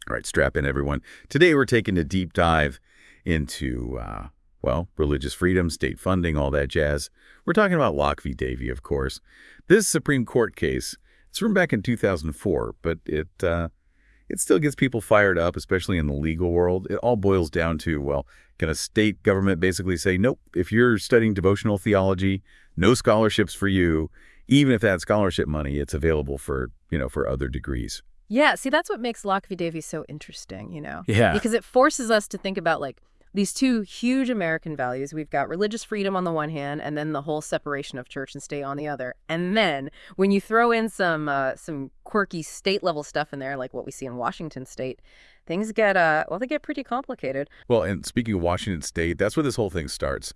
All right, strap in, everyone. Today we're taking a deep dive into, religious freedom, state funding, all that jazz. We're talking about Locke v. Davey, of course. This Supreme Court case, it's from back in 2004, but it still gets people fired up, especially in the legal world. It all boils down to, can a state government basically say, nope, if you're studying devotional theology, no scholarships for you, even if that scholarship money, it's available for other degrees. Yeah, see, that's what makes Locke v. Davey so interesting, Yeah. Because it forces us to think about, these two huge American values. We've got religious freedom on the one hand, and then the whole separation of church and state on the other. And then when you throw in some quirky state-level stuff in there, like what we see in Washington state, things get, they get pretty complicated. Well, and speaking of Washington state, that's where this whole thing starts.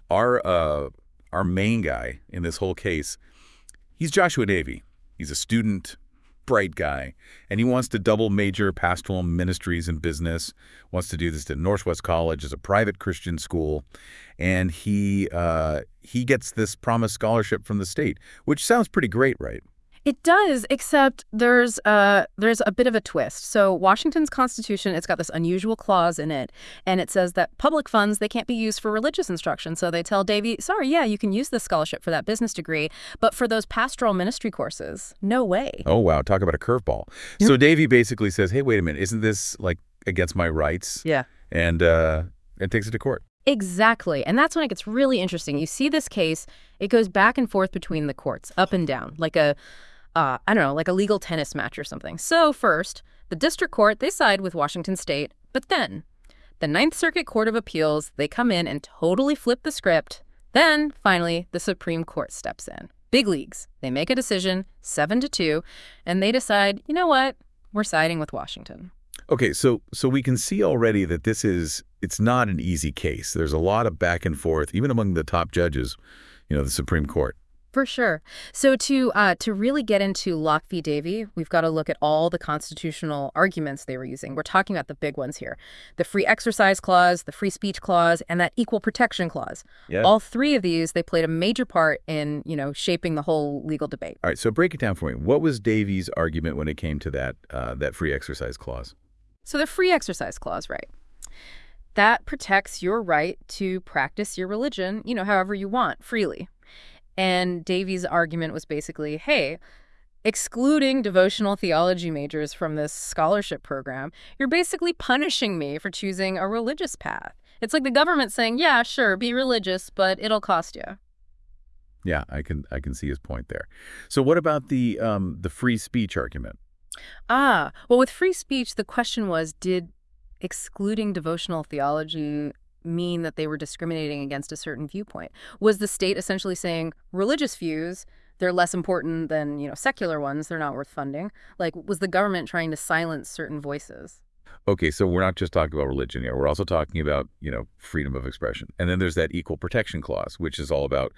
Our main guy in this whole case, he's Joshua Davey. He's a student, bright guy, and he wants to double major pastoral ministries and business, wants to do this at Northwest College as a private Christian school, and he gets this promised scholarship from the state, which sounds pretty great, right? It does, except there's a bit of a twist. So Washington's Constitution, it's got this unusual clause in it, and it says that public funds, they can't be used for religious instruction. So they tell Davey, sorry, yeah, you can use this scholarship for that business degree, but for those pastoral ministry courses, no way. Oh, wow. Talk about a curveball. Yep. So Davey basically says, hey, wait a minute, isn't this against my rights? Yeah. And takes it to court. Exactly. And that's when it gets really interesting. You see this case, it goes back and forth between the courts, up and down, like a legal tennis match or something. So first, the district court, they side with Washington state, but then the Ninth Circuit Court of Appeals, they come in and totally flip the script. Then, finally, the Supreme Court steps in. Big leagues. They make a decision, 7-2, and they decide, you know what? We're siding with Washington. Okay, so we can see already that it's not an easy case. There's a lot of back and forth, even among the top judges, the Supreme Court. For sure. So to really get into Locke v. Davey, we've got to look at all the constitutional arguments they were using. We're talking about the big ones here. The Free Exercise Clause, the Free Speech Clause, and that Equal Protection Clause. Yeah. All three of these, they played a major part in, shaping the whole legal debate. All right, so break it down for me. What was Davey's argument when it came to that Free Exercise Clause? So the Free Exercise Clause, right? That protects your right to practice your religion, however you want, freely. And Davey's argument was basically, hey, excluding devotional theology majors from this scholarship program, you're basically punishing me for choosing a religious path. It's like the government saying, yeah, sure, be religious, but it'll cost you. Yeah, I can see his point there. So what about the free speech argument? Well, with free speech, the question was, did excluding devotional theology mean that they were discriminating against a certain viewpoint? Was the state essentially saying religious views, they're less important than, secular ones, they're not worth funding? Was the government trying to silence certain voices? Okay, so we're not just talking about religion here. We're also talking about, freedom of expression. And then there's that Equal Protection Clause, which is all about,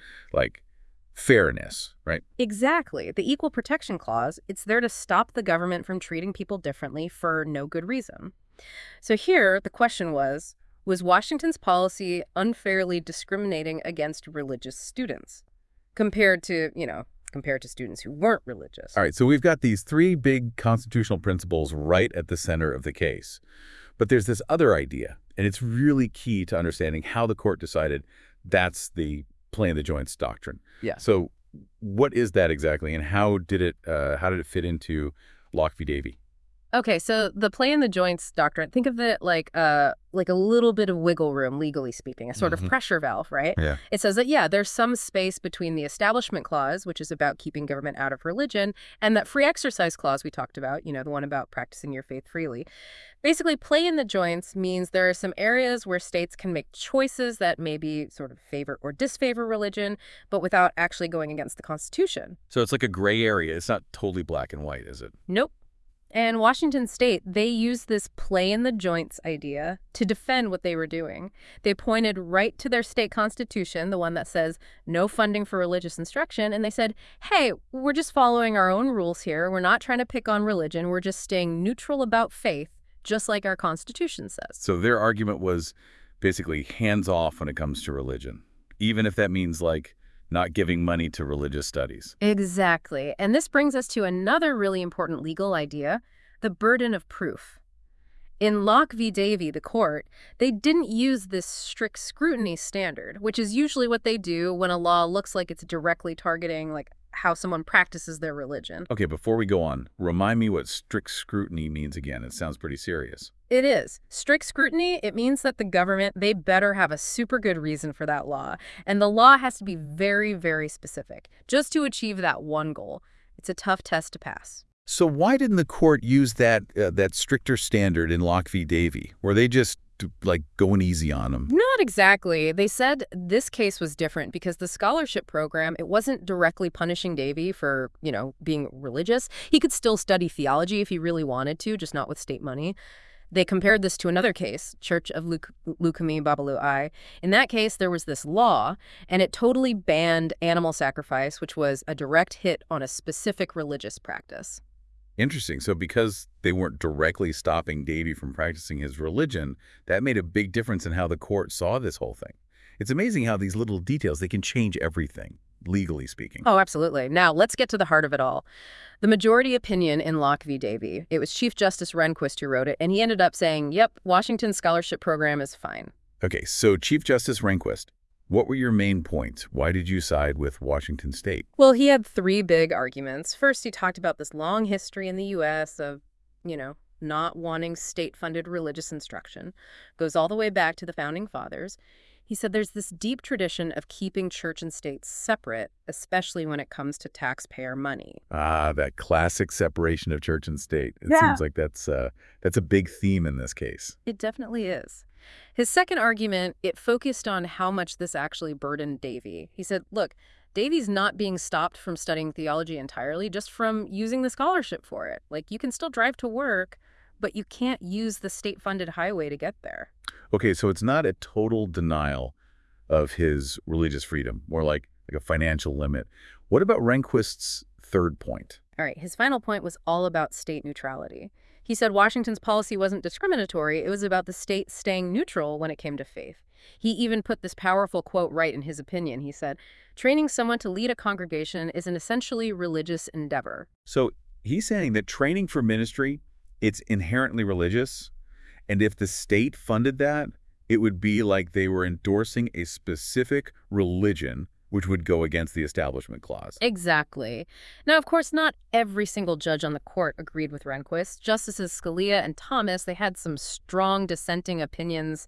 fairness, right? Exactly. The Equal Protection Clause, it's there to stop the government from treating people differently for no good reason. So here, the question was Washington's policy unfairly discriminating against religious students compared to students who weren't religious? All right, so we've got these three big constitutional principles right at the center of the case. But there's this other idea, and it's really key to understanding how the court decided that's the play in the joints doctrine. Yeah. So what is that exactly, and how did it fit into Locke v. Davey? Okay, so the play in the joints doctrine, think of it like a little bit of wiggle room, legally speaking, a sort of pressure valve, right? Yeah. It says that, yeah, there's some space between the Establishment Clause, which is about keeping government out of religion, and that Free Exercise Clause we talked about, the one about practicing your faith freely. Basically, play in the joints means there are some areas where states can make choices that maybe sort of favor or disfavor religion, but without actually going against the Constitution. So it's like a gray area. It's not totally black and white, is it? Nope. And Washington state, they used this play in the joints idea to defend what they were doing. They pointed right to their state constitution, the one that says no funding for religious instruction, and they said, hey, we're just following our own rules here. We're not trying to pick on religion. We're just staying neutral about faith, just like our Constitution says. So their argument was basically hands off when it comes to religion, even if that means not giving money to religious studies. Exactly. And this brings us to another really important legal idea, the burden of proof. In Locke v. Davey, the court, they didn't use this strict scrutiny standard, which is usually what they do when a law looks like it's directly targeting like how someone practices their religion. Okay, before we go on, remind me what strict scrutiny means again. It sounds pretty serious. It is. Strict scrutiny, it means that the government, they better have a super good reason for that law. And the law has to be very, very specific, just to achieve that one goal. It's a tough test to pass. So why didn't the court use that stricter standard in Locke v. Davey? Were they just like going easy on them? Not exactly. They said this case was different because the scholarship program, it wasn't directly punishing Davey for, being religious. He could still study theology if he really wanted to, just not with state money. They compared this to another case, Church of Lukumi Babalu I. In that case, there was this law, and it totally banned animal sacrifice, which was a direct hit on a specific religious practice. Interesting. So because they weren't directly stopping Davey from practicing his religion, that made a big difference in how the court saw this whole thing. It's amazing how these little details, they can change everything, legally speaking. Oh, absolutely. Now, let's get to the heart of it all. The majority opinion in Locke v. Davey, it was Chief Justice Rehnquist who wrote it, and he ended up saying, yep, Washington's scholarship program is fine. Okay, so Chief Justice Rehnquist, what were your main points? Why did you side with Washington State? Well, he had three big arguments. First, he talked about this long history in the U.S. of, not wanting state-funded religious instruction. Goes all the way back to the Founding Fathers. He said there's this deep tradition of keeping church and state separate, especially when it comes to taxpayer money. Ah, that classic separation of church and state. It Yeah. seems like that's a big theme in this case. It definitely is. His second argument, it focused on how much this actually burdened Davey. He said, look, Davey's not being stopped from studying theology entirely, just from using the scholarship for it. Like, you can still drive to work, but you can't use the state-funded highway to get there. Okay, so it's not a total denial of his religious freedom, more like a financial limit. What about Rehnquist's third point? All right, his final point was all about state neutrality. He said Washington's policy wasn't discriminatory, it was about the state staying neutral when it came to faith. He even put this powerful quote right in his opinion. He said, training someone to lead a congregation is an essentially religious endeavor. So he's saying that training for ministry, it's inherently religious, and if the state funded that, it would be like they were endorsing a specific religion, which would go against the Establishment Clause. Exactly. Now, of course, not every single judge on the court agreed with Rehnquist. Justices Scalia and Thomas, they had some strong dissenting opinions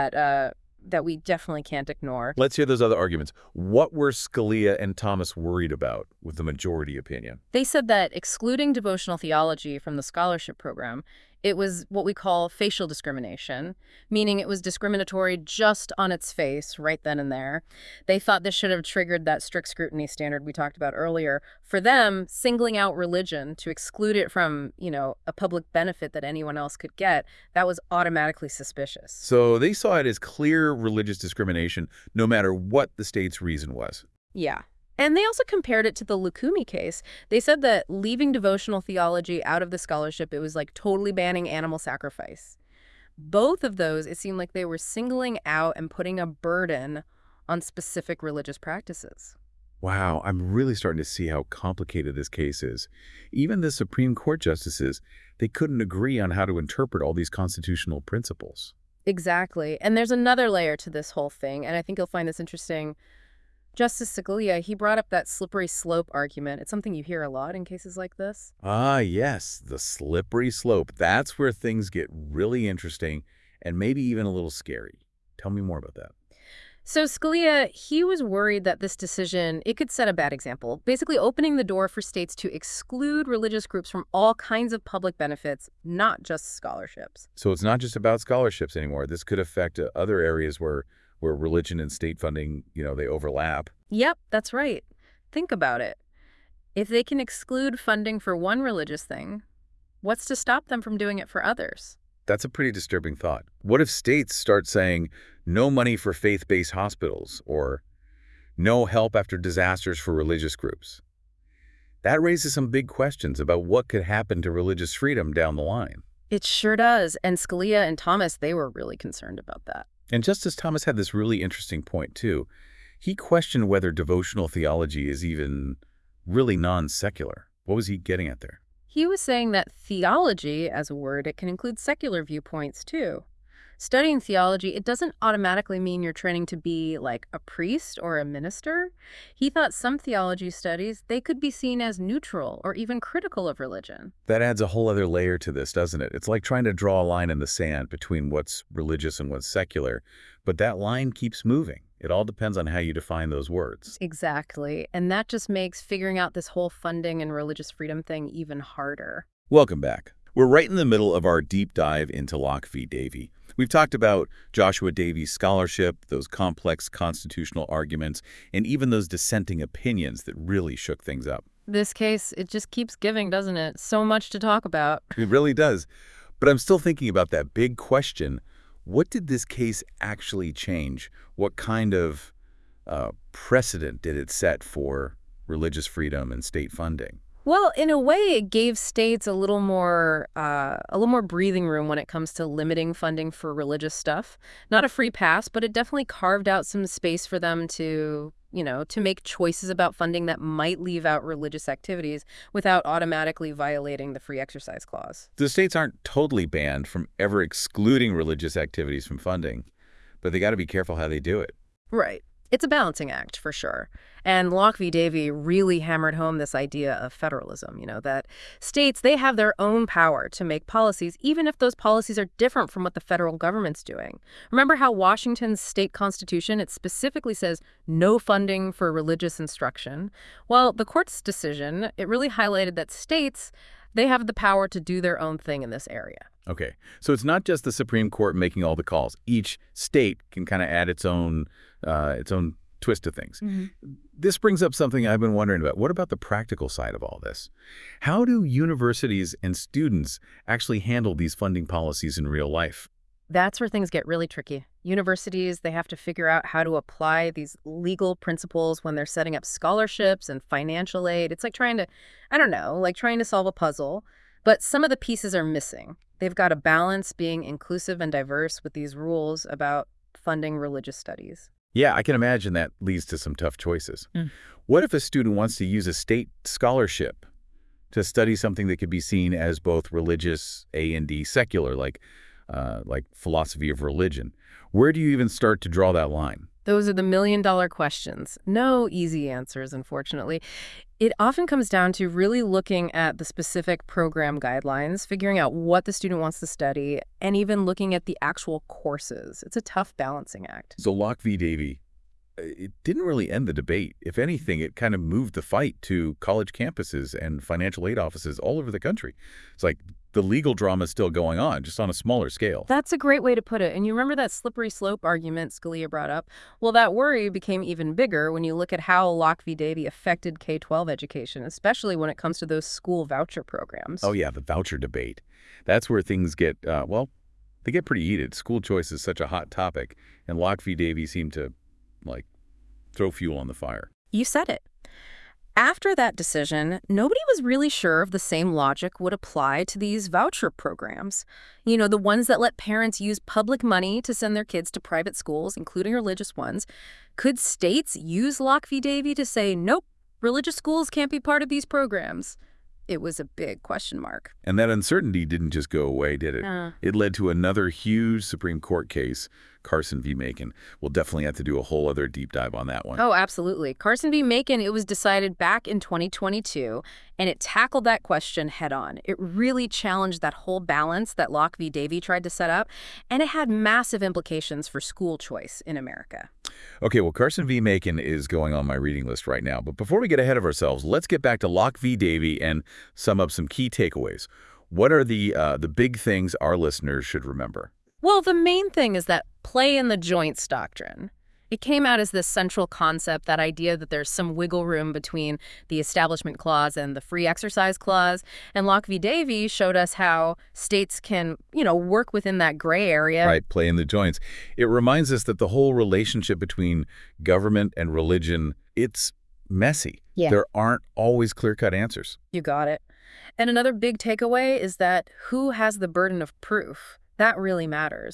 that we definitely can't ignore. Let's hear those other arguments. What were Scalia and Thomas worried about with the majority opinion? They said that excluding devotional theology from the scholarship program, it was what we call facial discrimination, meaning it was discriminatory just on its face right then and there. They thought this should have triggered that strict scrutiny standard we talked about earlier. For them, singling out religion to exclude it from, a public benefit that anyone else could get, that was automatically suspicious. So they saw it as clear religious discrimination, no matter what the state's reason was. Yeah. And they also compared it to the Lukumi case. They said that leaving devotional theology out of the scholarship, it was like totally banning animal sacrifice. Both of those, it seemed like they were singling out and putting a burden on specific religious practices. Wow, I'm really starting to see how complicated this case is. Even the Supreme Court justices, they couldn't agree on how to interpret all these constitutional principles. Exactly. And there's another layer to this whole thing, and I think you'll find this interesting. Justice Scalia, he brought up that slippery slope argument. It's something you hear a lot in cases like this. Ah, yes, the slippery slope. That's where things get really interesting and maybe even a little scary. Tell me more about that. So Scalia, he was worried that this decision, it could set a bad example, basically opening the door for states to exclude religious groups from all kinds of public benefits, not just scholarships. So it's not just about scholarships anymore. This could affect other areas where religion and state funding, they overlap. Yep, that's right. Think about it. If they can exclude funding for one religious thing, what's to stop them from doing it for others? That's a pretty disturbing thought. What if states start saying no money for faith-based hospitals or no help after disasters for religious groups? That raises some big questions about what could happen to religious freedom down the line. It sure does. And Scalia and Thomas, they were really concerned about that. And Justice Thomas had this really interesting point, too. He questioned whether devotional theology is even really non-secular. What was he getting at there? He was saying that theology, as a word, it can include secular viewpoints too. Studying theology, it doesn't automatically mean you're training to be like a priest or a minister. He thought some theology studies, they could be seen as neutral or even critical of religion. That adds a whole other layer to this, doesn't it? It's like trying to draw a line in the sand between what's religious and what's secular, but that line keeps moving. It all depends on how you define those words. Exactly. And that just makes figuring out this whole funding and religious freedom thing even harder. Welcome back. We're right in the middle of our deep dive into Locke v. Davey. We've talked about Joshua Davey's scholarship, those complex constitutional arguments, and even those dissenting opinions that really shook things up. This case, it just keeps giving, doesn't it? So much to talk about. It really does. But I'm still thinking about that big question. What did this case actually change? What kind of precedent did it set for religious freedom and state funding? Well, in a way, it gave states a little more breathing room when it comes to limiting funding for religious stuff. Not a free pass, but it definitely carved out some space for them to, to make choices about funding that might leave out religious activities without automatically violating the free exercise clause. The states aren't totally banned from ever excluding religious activities from funding, but they got to be careful how they do it. Right. It's a balancing act, for sure. And Locke v. Davey really hammered home this idea of federalism, that states, they have their own power to make policies, even if those policies are different from what the federal government's doing. Remember how Washington's state constitution, it specifically says no funding for religious instruction? Well, the court's decision, it really highlighted that states, they have the power to do their own thing in this area. Okay, so it's not just the Supreme Court making all the calls. Each state can kind of add its own twist to things. Mm-hmm. This brings up something I've been wondering about. What about the practical side of all this? How do universities and students actually handle these funding policies in real life? That's where things get really tricky. Universities, they have to figure out how to apply these legal principles when they're setting up scholarships and financial aid. It's like trying to solve a puzzle, but some of the pieces are missing. They've got to balance being inclusive and diverse with these rules about funding religious studies. Yeah, I can imagine that leads to some tough choices. What if a student wants to use a state scholarship to study something that could be seen as both religious and secular, like philosophy of religion? Where do you even start to draw that line? Those are the million-dollar questions. No easy answers, unfortunately. It often comes down to really looking at the specific program guidelines, figuring out what the student wants to study, and even looking at the actual courses. It's a tough balancing act. So Locke v. Davey, it didn't really end the debate. If anything, it kind of moved the fight to college campuses and financial aid offices all over the country. It's like the legal drama is still going on, just on a smaller scale. That's a great way to put it. And you remember that slippery slope argument Scalia brought up? Well, that worry became even bigger when you look at how Locke v. Davey affected K-12 education, especially when it comes to those school voucher programs. Oh, yeah, the voucher debate. That's where things get, they get pretty heated. School choice is such a hot topic, and Locke v. Davey seemed to, throw fuel on the fire. You said it. After that decision, nobody was really sure if the same logic would apply to these voucher programs. The ones that let parents use public money to send their kids to private schools, including religious ones. Could states use Locke v. Davey to say, nope, religious schools can't be part of these programs? It was a big question mark. And that uncertainty didn't just go away, did it? It led to another huge Supreme Court case, Carson v. Macon. We'll definitely have to do a whole other deep dive on that one. Oh, absolutely. Carson v. Macon, it was decided back in 2022, and it tackled that question head on. It really challenged that whole balance that Locke v. Davey tried to set up, and it had massive implications for school choice in America. Okay, well, Carson v. Macon is going on my reading list right now. But before we get ahead of ourselves, let's get back to Locke v. Davey and sum up some key takeaways. What are the big things our listeners should remember? Well, the main thing is that play in the joints doctrine. It came out as this central concept, that idea that there's some wiggle room between the Establishment Clause and the Free Exercise Clause. And Locke v. Davey showed us how states can, work within that gray area. Right, play in the joints. It reminds us that the whole relationship between government and religion, it's messy. Yeah. There aren't always clear-cut answers. You got it. And another big takeaway is that who has the burden of proof? That really matters.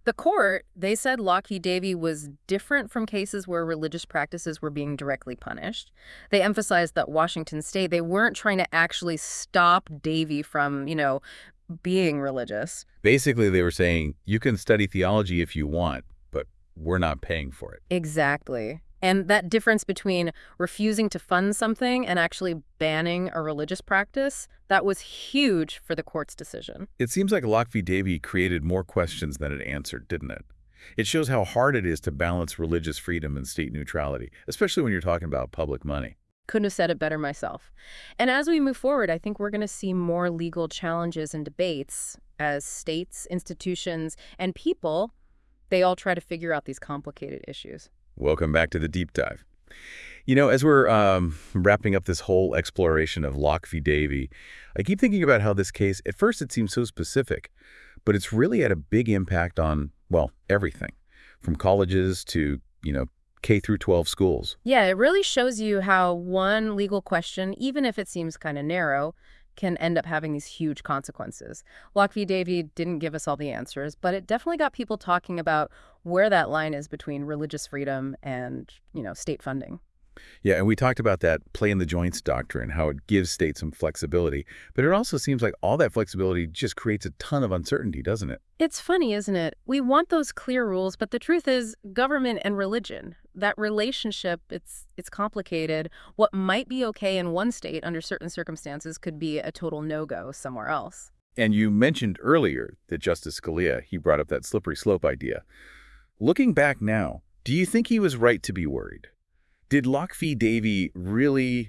The court, they said Locke v. Davie was different from cases where religious practices were being directly punished. They emphasized that Washington State, they weren't trying to actually stop Davie from, being religious. Basically, they were saying, you can study theology if you want, but we're not paying for it. Exactly. And that difference between refusing to fund something and actually banning a religious practice, that was huge for the court's decision. It seems like Locke v. Davie created more questions than it answered, didn't it? It shows how hard it is to balance religious freedom and state neutrality, especially when you're talking about public money. Couldn't have said it better myself. And as we move forward, I think we're going to see more legal challenges and debates as states, institutions, and people, they all try to figure out these complicated issues. Welcome back to the Deep Dive. As we're wrapping up this whole exploration of Locke v. Davie, I keep thinking about how this case, at first it seems so specific, but it's really had a big impact on, well, everything, from colleges to, K through 12 schools. Yeah, it really shows you how one legal question, even if it seems kind of narrow, can end up having these huge consequences. Locke v. Davie didn't give us all the answers, but it definitely got people talking about where that line is between religious freedom and, state funding. Yeah, and we talked about that play in the joints doctrine, how it gives states some flexibility. But it also seems like all that flexibility just creates a ton of uncertainty, doesn't it? It's funny, isn't it? We want those clear rules, but the truth is government and religion, that relationship, it's complicated. What might be okay in one state under certain circumstances could be a total no-go somewhere else. And you mentioned earlier that Justice Scalia, he brought up that slippery slope idea. Looking back now, do you think he was right to be worried? Did Locke v. Davie really,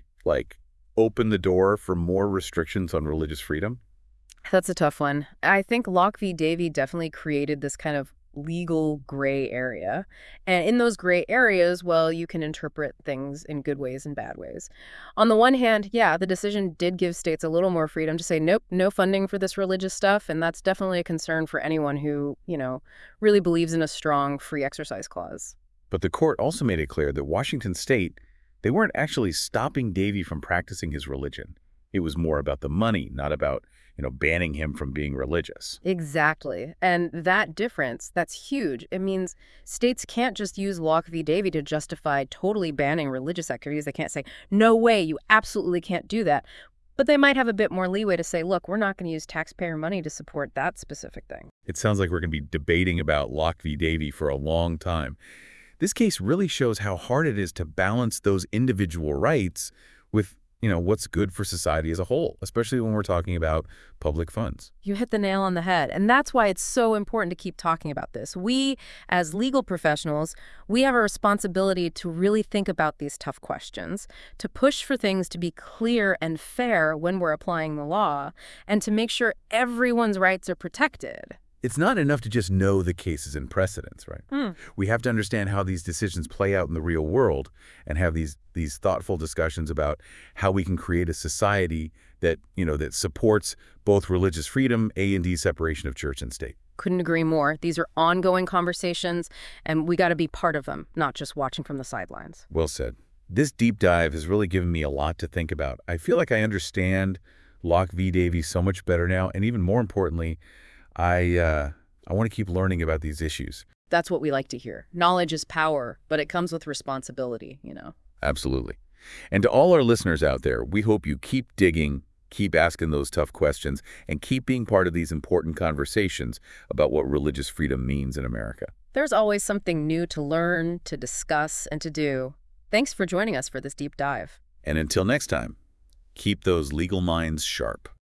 open the door for more restrictions on religious freedom? That's a tough one. I think Locke v. Davie definitely created this kind of legal gray area. And in those gray areas, well, you can interpret things in good ways and bad ways. On the one hand, yeah, the decision did give states a little more freedom to say, nope, no funding for this religious stuff. And that's definitely a concern for anyone who, really believes in a strong free exercise clause. But the court also made it clear that Washington State, they weren't actually stopping Davie from practicing his religion. It was more about the money, not about, banning him from being religious. Exactly. And that difference, that's huge. It means states can't just use Locke v. Davie to justify totally banning religious activities. They can't say, no way, you absolutely can't do that. But they might have a bit more leeway to say, look, we're not going to use taxpayer money to support that specific thing. It sounds like we're going to be debating about Locke v. Davie for a long time. This case really shows how hard it is to balance those individual rights with, what's good for society as a whole, especially when we're talking about public funds. You hit the nail on the head. And that's why it's so important to keep talking about this. We, as legal professionals, we have a responsibility to really think about these tough questions, to push for things to be clear and fair when we're applying the law, and to make sure everyone's rights are protected. It's not enough to just know the cases and precedents, right? We have to understand how these decisions play out in the real world and have these thoughtful discussions about how we can create a society that, that supports both religious freedom, A&D separation of church and state. Couldn't agree more. These are ongoing conversations, and we got to be part of them, not just watching from the sidelines. Well said. This deep dive has really given me a lot to think about. I feel like I understand Locke v. Davie so much better now, and even more importantly, I want to keep learning about these issues. That's what we like to hear. Knowledge is power, but it comes with responsibility, Absolutely. And to all our listeners out there, we hope you keep digging, keep asking those tough questions, and keep being part of these important conversations about what religious freedom means in America. There's always something new to learn, to discuss, and to do. Thanks for joining us for this deep dive. And until next time, keep those legal minds sharp.